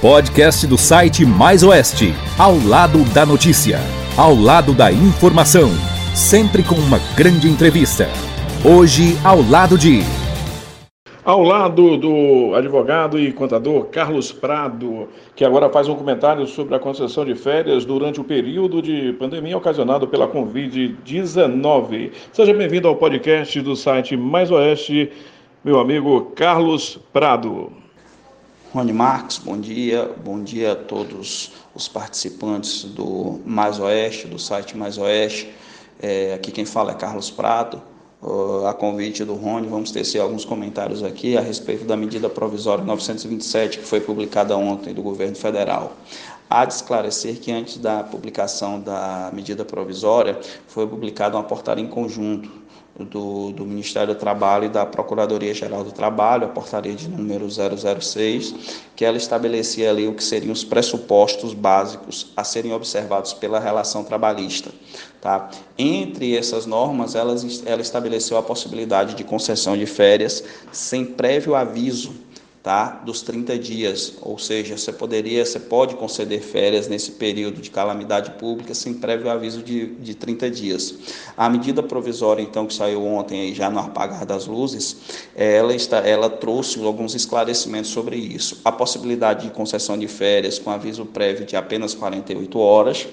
podcast do site Mais Oeste, ao lado da notícia, ao lado da informação, sempre com uma grande entrevista. Hoje, ao lado do advogado e contador Carlos Prado, que agora faz um comentário sobre a concessão de férias durante o período de pandemia ocasionado pela Covid-19. Seja bem-vindo ao podcast do site Mais Oeste, meu amigo Carlos Prado. Rony Marques, bom dia a todos os participantes do Mais Oeste, do site Mais Oeste. Aqui quem fala é Carlos Prado. A convite do Rony, vamos tecer alguns comentários aqui a respeito da medida provisória 927, que foi publicada ontem do governo federal. Há de esclarecer que antes da publicação da medida provisória, foi publicada uma portaria em conjunto do Ministério do Trabalho e da Procuradoria-Geral do Trabalho, a portaria de número 006, que ela estabelecia ali o que seriam os pressupostos básicos a serem observados pela relação trabalhista. Tá? Entre essas normas, ela estabeleceu a possibilidade de concessão de férias sem prévio aviso, tá? Dos 30 dias, ou seja, você pode conceder férias nesse período de calamidade pública sem prévio aviso de 30 dias. A medida provisória, então, que saiu ontem, aí, já no apagar das luzes, ela trouxe alguns esclarecimentos sobre isso. A possibilidade de concessão de férias com aviso prévio de apenas 48 horas,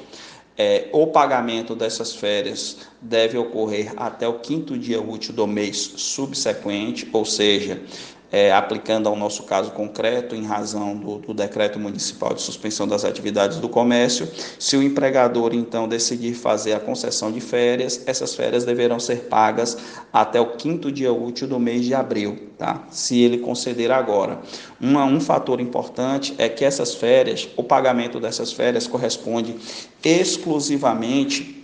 o pagamento dessas férias deve ocorrer até o 5º dia útil do mês subsequente, ou seja, aplicando ao nosso caso concreto, em razão do decreto municipal de suspensão das atividades do comércio. Se o empregador, então, decidir fazer a concessão de férias, essas férias deverão ser pagas até o 5º dia útil do mês de abril, tá? Se ele conceder agora. Um fator importante é que essas férias, o pagamento dessas férias corresponde exclusivamente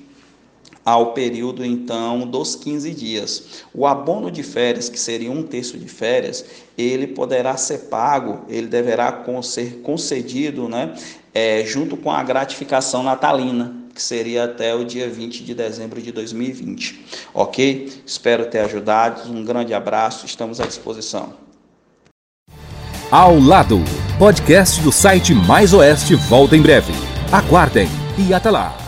ao período, então, dos 15 dias. O abono de férias, que seria 1/3 de férias, ele poderá ser pago, ele deverá ser concedido, né, junto com a gratificação natalina, que seria até o dia 20 de dezembro de 2020. Ok? Espero ter ajudado. Um grande abraço, estamos à disposição. Ao lado, podcast do site Mais Oeste volta em breve. Aguardem e até lá.